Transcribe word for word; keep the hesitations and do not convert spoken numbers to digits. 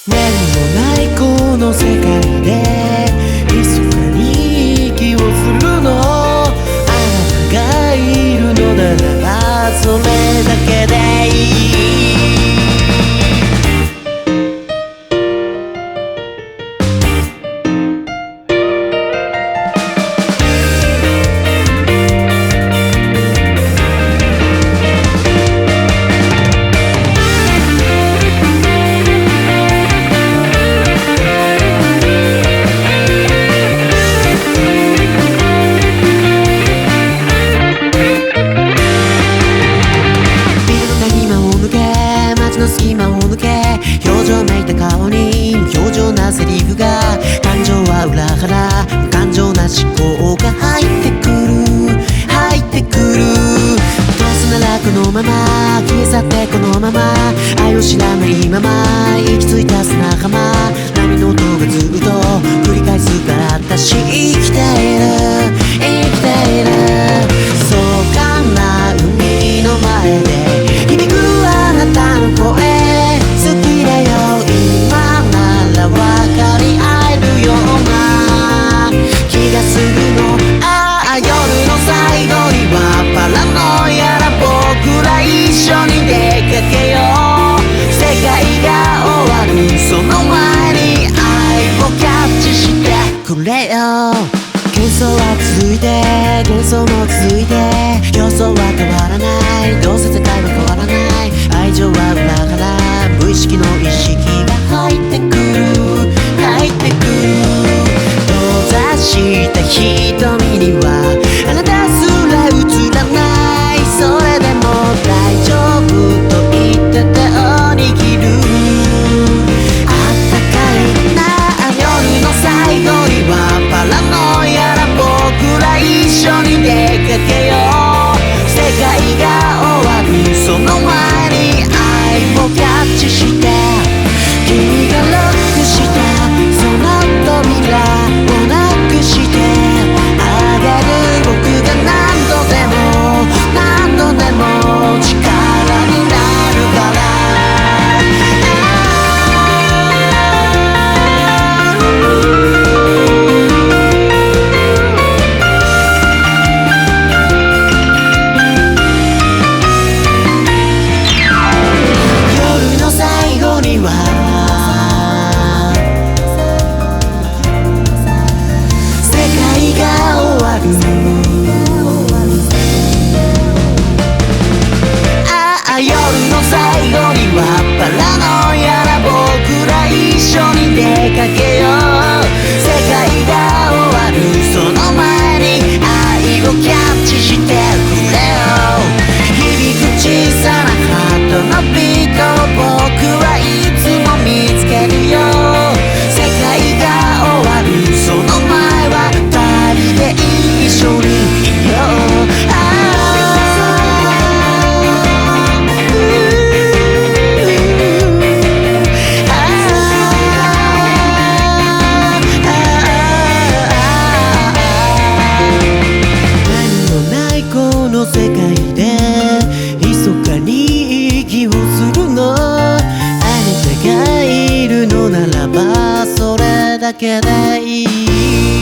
何もないこの世界で密かに息をするの、あなたがいるのならばそれだけでいい。隙間を抜け表情めいた顔に無表情なセリフが、感情は裏腹無感情な思考が入ってくる入ってくる。どうせならこのまま消え去ってこのまま愛を知らないまま行き着いた砂浜、波の音がずっと繰り返すから私生きている生きている。そうかな海の前で響くあなたの声好きだよ今なら分かり合えるような気がするの。ああ夜の最後にはパラノイアな僕ら一緒に出かけよう。世界が終わるその前に愛をキャッチしてくれよ。幻想は続いて幻想も続いて予想は変わらない、どうせ世界は変わらない、愛情は裏腹無意識の意識が入ってくる入ってくる。閉ざした瞳にはあなたすら映らない、それでも大丈夫と言って手を握る。あったかいな夜の最後にはパラノイアな僕ら一緒に出かけよう。世界が終わるその前に愛をキャッチして君がロックしたその扉をなくしてあげる。僕が何度でも何度でも力になるから。夜の最後にはパラノイアな僕ら一緒に出かけよう。世界が終わるその前に愛をキャッチしてくれよ。響く小さなハートのビートを僕はいつも見つけるよ。世界が終わるその前は二人で一緒にいよう。世界で密かに息をするの、あなたがいるのならばそれだけでいい。